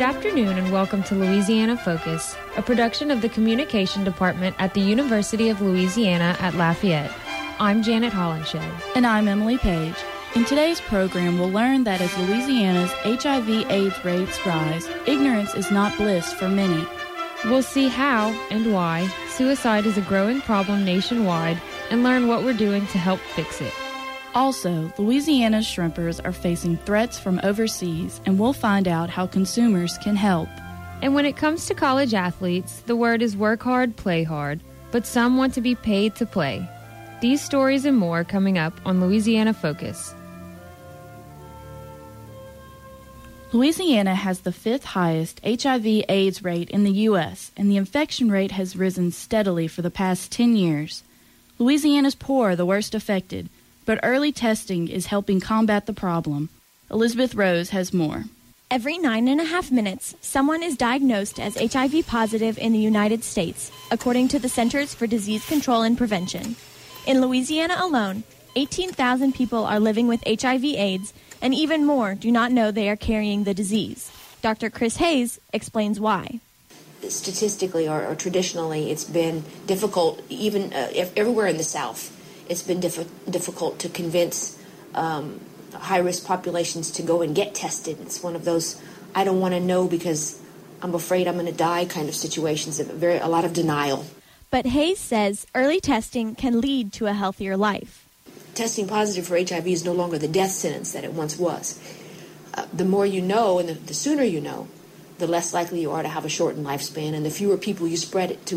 afternoon and welcome to Louisiana Focus, a production of the Communication Department at the University of Louisiana at Lafayette. I'm Janet Hollenshed. And I'm Emily Page. In today's program, we'll learn that as Louisiana's HIV/AIDS rates rise, ignorance is not bliss for many. We'll see how and why suicide is a growing problem nationwide and learn what we're doing to help fix it. Also, Louisiana's shrimpers are facing threats from overseas, and we'll find out how consumers can help. And when it comes to college athletes, the word is work hard, play hard, but some want to be paid to play. These stories and more coming up on Louisiana Focus. Louisiana has the 5th highest HIV/AIDS rate in the U.S., and the infection rate has risen steadily for the past 10 years. Louisiana's poor are the worst affected, but early testing is helping combat the problem. Elizabeth Rose has more. Every 9.5 minutes, someone is diagnosed as HIV positive in the United States, according to the Centers for Disease Control and Prevention. In Louisiana alone, 18,000 people are living with HIV/AIDS, and even more do not know they are carrying the disease. Dr. Chris Hayes explains why. Statistically or traditionally, it's been difficult, even everywhere in the South, it's been difficult to convince high-risk populations to go and get tested. It's one of those, I don't want to know because I'm afraid I'm going to die kind of situations, a lot of denial. But Hayes says early testing can lead to a healthier life. Testing positive for HIV is no longer the death sentence that it once was. The more you know and the sooner you know, the less likely you are to have a shortened lifespan and the fewer people you spread it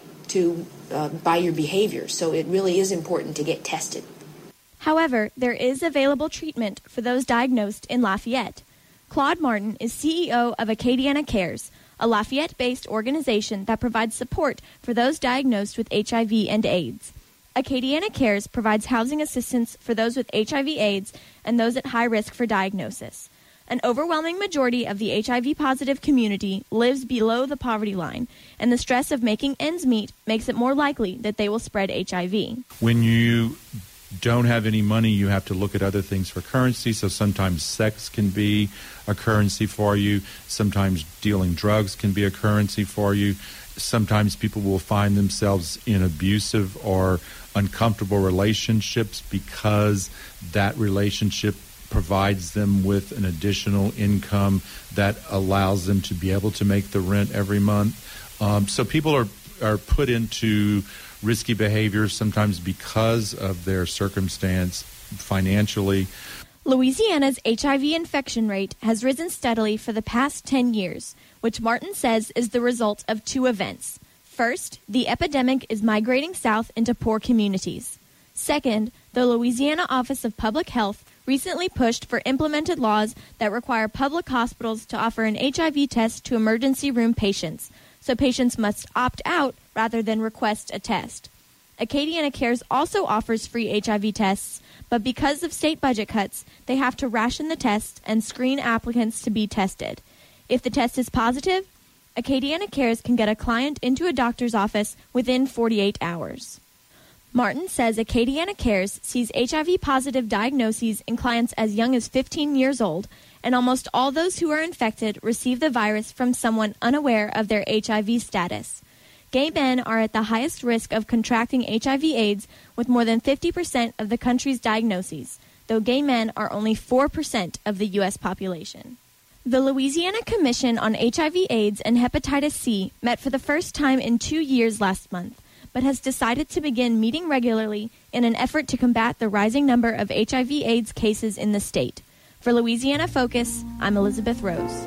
to by your behavior. So it really is important to get tested. However, there is available treatment for those diagnosed in Lafayette. Claude Martin is CEO of Acadiana Cares, a Lafayette-based organization that provides support for those diagnosed with HIV and AIDS. Acadiana Cares provides housing assistance for those with HIV/AIDS and those at high risk for diagnosis. An overwhelming majority of the HIV-positive community lives below the poverty line, and the stress of making ends meet makes it more likely that they will spread HIV. When you don't have any money, you have to look at other things for currency, so sometimes sex can be a currency for you. Sometimes dealing drugs can be a currency for you. Sometimes people will find themselves in abusive or uncomfortable relationships because that relationship provides them with an additional income that allows them to be able to make the rent every month. So people are put into risky behaviors sometimes because of their circumstance financially. Louisiana's HIV infection rate has risen steadily for the past 10 years, which Martin says is the result of 2 events. First, the epidemic is migrating south into poor communities. Second, the Louisiana Office of Public Health recently pushed for implemented laws that require public hospitals to offer an HIV test to emergency room patients, so patients must opt out rather than request a test. Acadiana Cares also offers free HIV tests, but because of state budget cuts, they have to ration the tests and screen applicants to be tested. If the test is positive, Acadiana Cares can get a client into a doctor's office within 48 hours. Martin says Acadiana Cares sees HIV-positive diagnoses in clients as young as 15 years old, and almost all those who are infected receive the virus from someone unaware of their HIV status. Gay men are at the highest risk of contracting HIV/AIDS with more than 50% of the country's diagnoses, though gay men are only 4% of the U.S. population. The Louisiana Commission on HIV/AIDS and Hepatitis C met for the first time in 2 years last month, but has decided to begin meeting regularly in an effort to combat the rising number of HIV/AIDS cases in the state. For Louisiana Focus, I'm Elizabeth Rose.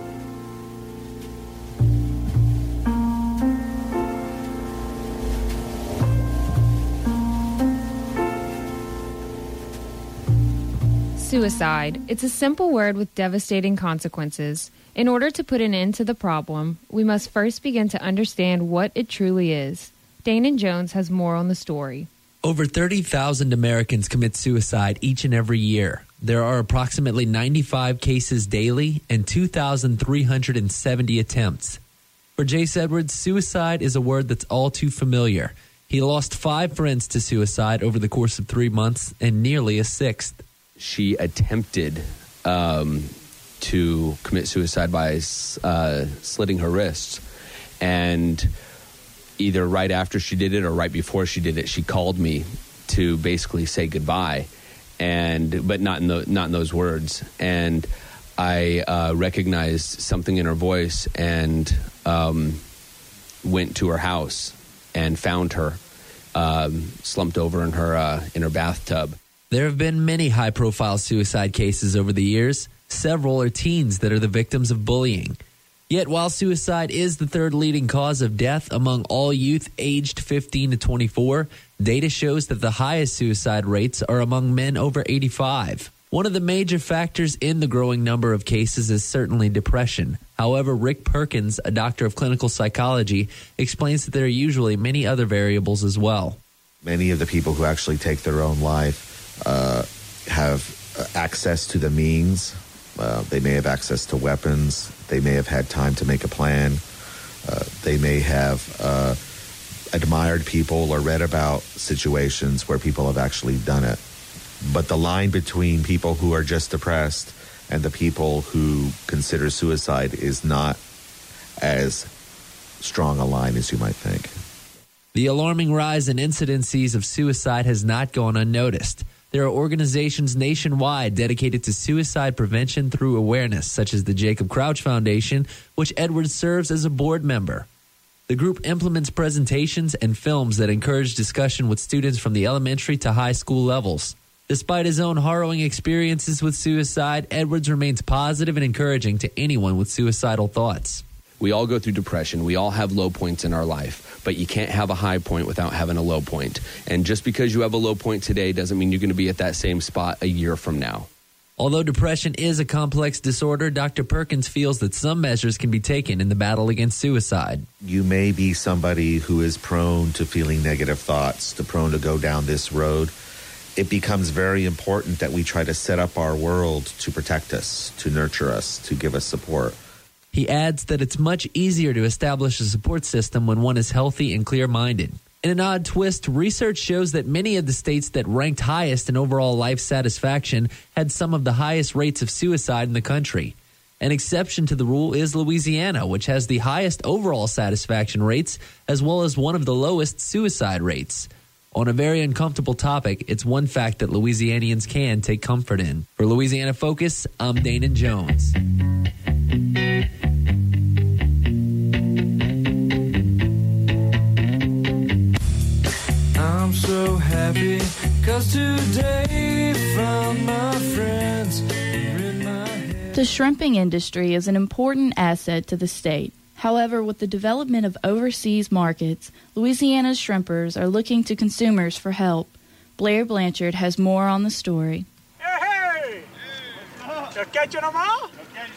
Suicide. It's a simple word with devastating consequences. In order to put an end to the problem, we must first begin to understand what it truly is. Danon Jones has more on the story. Over 30,000 Americans commit suicide each and every year. There are approximately 95 cases daily and 2,370 attempts. For Jace Edwards, suicide is a word that's all too familiar. He lost 5 friends to suicide over the course of 3 months and nearly a 6th. She attempted to commit suicide by slitting her wrists. And either right after she did it or right before she did it, she called me to basically say goodbye, but not in those words. And I recognized something in her voice and went to her house and found her slumped over in her bathtub. There have been many high-profile suicide cases over the years. Several are teens that are the victims of bullying. Yet while suicide is the third leading cause of death among all youth aged 15 to 24, data shows that the highest suicide rates are among men over 85. One of the major factors in the growing number of cases is certainly depression. However, Rick Perkins, a doctor of clinical psychology, explains that there are usually many other variables as well. Many of the people who actually take their own life have access to the means. They may have access to weapons. They may have had time to make a plan. They may have admired people or read about situations where people have actually done it. But the line between people who are just depressed and the people who consider suicide is not as strong a line as you might think. The alarming rise in incidences of suicide has not gone unnoticed. There are organizations nationwide dedicated to suicide prevention through awareness, such as the Jacob Crouch Foundation, which Edwards serves as a board member. The group implements presentations and films that encourage discussion with students from the elementary to high school levels. Despite his own harrowing experiences with suicide, Edwards remains positive and encouraging to anyone with suicidal thoughts. We all go through depression. We all have low points in our life, but you can't have a high point without having a low point. And just because you have a low point today doesn't mean you're going to be at that same spot a year from now. Although depression is a complex disorder, Dr. Perkins feels that some measures can be taken in the battle against suicide. You may be somebody who is prone to feeling negative thoughts, prone to go down this road. It becomes very important that we try to set up our world to protect us, to nurture us, to give us support. He adds that it's much easier to establish a support system when one is healthy and clear-minded. In an odd twist, research shows that many of the states that ranked highest in overall life satisfaction had some of the highest rates of suicide in the country. An exception to the rule is Louisiana, which has the highest overall satisfaction rates as well as one of the lowest suicide rates. On a very uncomfortable topic, it's one fact that Louisianians can take comfort in. For Louisiana Focus, I'm Dana Jones. I'm so happy 'cause today found my friends in my head. The shrimping industry is an important asset to the state. However, with the development of overseas markets, Louisiana's shrimpers are looking to consumers for help. Blair Blanchard has more on the story. Hey! You're catching them all?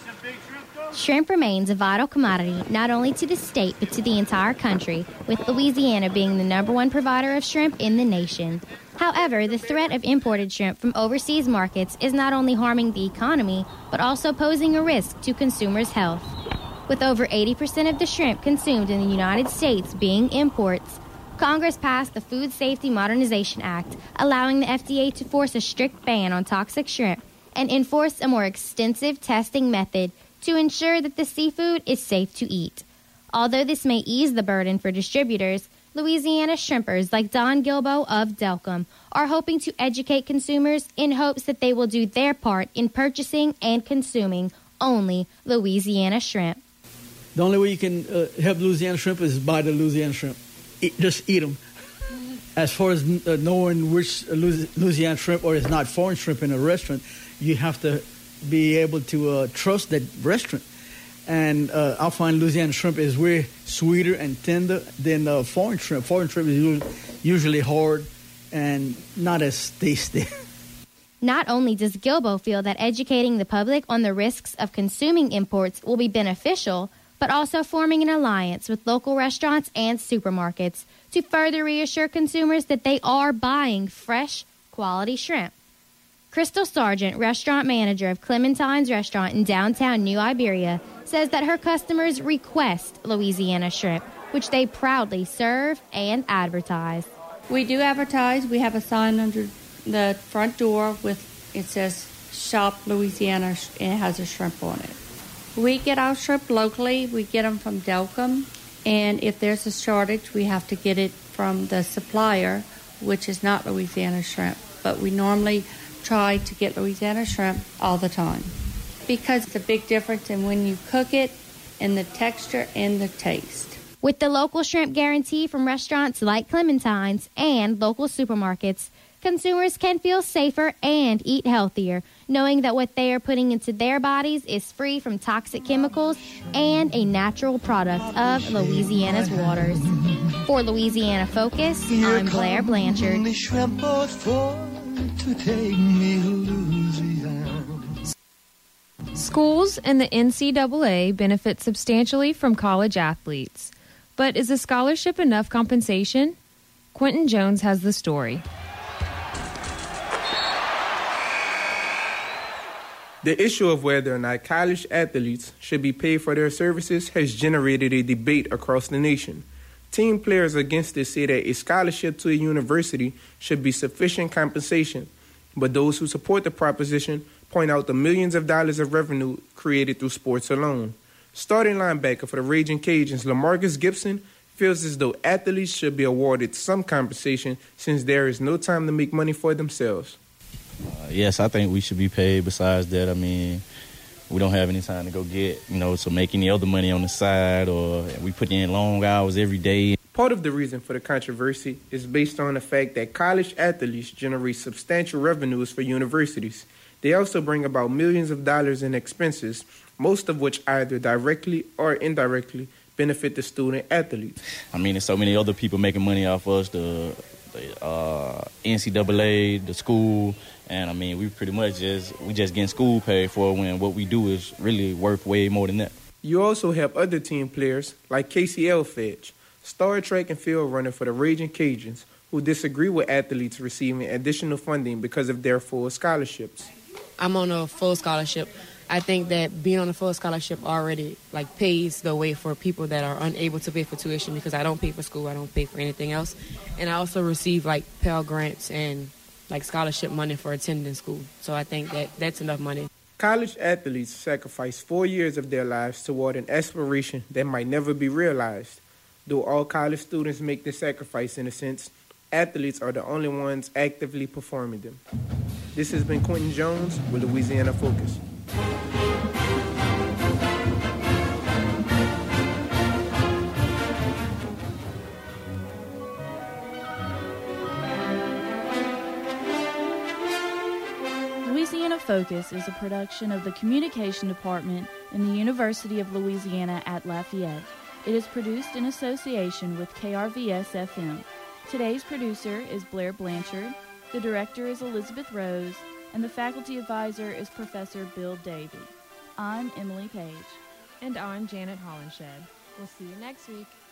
Shrimp remains a vital commodity not only to the state but to the entire country, with Louisiana being the #1 provider of shrimp in the nation. However, the threat of imported shrimp from overseas markets is not only harming the economy but also posing a risk to consumers' health. With over 80% of the shrimp consumed in the United States being imports, Congress passed the Food Safety Modernization Act, allowing the FDA to force a strict ban on toxic shrimp and enforce a more extensive testing method to ensure that the seafood is safe to eat. Although this may ease the burden for distributors, Louisiana shrimpers like Don Gilbo of Delcom are hoping to educate consumers in hopes that they will do their part in purchasing and consuming only Louisiana shrimp. The only way you can help Louisiana shrimp is buy the Louisiana shrimp. Just eat them. As far as knowing which Louisiana shrimp or is not foreign shrimp in a restaurant, you have to be able to trust that restaurant. And I find Louisiana shrimp is way sweeter and tender than foreign shrimp. Foreign shrimp is usually hard and not as tasty. Not only does Gilbo feel that educating the public on the risks of consuming imports will be beneficial, but also forming an alliance with local restaurants and supermarkets to further reassure consumers that they are buying fresh, quality shrimp. Crystal Sargent, restaurant manager of Clementine's Restaurant in downtown New Iberia, says that her customers request Louisiana shrimp, which they proudly serve and advertise. We do advertise. We have a sign under the front door it says Shop Louisiana, it has a shrimp on it. We get our shrimp locally. We get them from Delcom. And if there's a shortage, we have to get it from the supplier, which is not Louisiana shrimp. But we normally try to get Louisiana shrimp all the time because it's a big difference in when you cook it and the texture and the taste. With the local shrimp guarantee from restaurants like Clementine's and local supermarkets, consumers can feel safer and eat healthier, knowing that what they are putting into their bodies is free from toxic chemicals and a natural product of Louisiana's waters. For Louisiana Focus, I'm Blair Blanchard. Schools and the NCAA benefit substantially from college athletes. But is a scholarship enough compensation? Quentin Jones has the story. The issue of whether or not college athletes should be paid for their services has generated a debate across the nation. Team players against this say that a scholarship to a university should be sufficient compensation, but those who support the proposition point out the millions of dollars of revenue created through sports alone. Starting linebacker for the Raging Cajuns, LaMarcus Gibson, feels as though athletes should be awarded some compensation since there is no time to make money for themselves. Yes, I think we should be paid. Besides that, I mean, we don't have any time to go get, to make any other money on the side, or we put in long hours every day. Part of the reason for the controversy is based on the fact that college athletes generate substantial revenues for universities. They also bring about millions of dollars in expenses, most of which either directly or indirectly benefit the student athletes. I mean, there's so many other people making money off us, the NCAA, the school, and I mean, we pretty much just getting school paid for when what we do is really worth way more than that. You also have other team players like Casey Elfedge, star track and field runner for the Raging Cajuns, who disagree with athletes receiving additional funding because of their full scholarships. I'm on a full scholarship. I think that being on a full scholarship already pays the way for people that are unable to pay for tuition, because I don't pay for school, I don't pay for anything else. And I also receive Pell Grants and scholarship money for attending school. So I think that that's enough money. College athletes sacrifice 4 years of their lives toward an aspiration that might never be realized. Though all college students make this sacrifice in a sense, athletes are the only ones actively performing them. This has been Quentin Jones with Louisiana Focus. Louisiana Focus is a production of the Communication Department in the University of Louisiana at Lafayette. It is produced in association with KRVS-FM. Today's producer is Blair Blanchard, the director is Elizabeth Rose, and the faculty advisor is Professor Bill Davey. I'm Emily Page. And I'm Janet Hollenshed. We'll see you next week.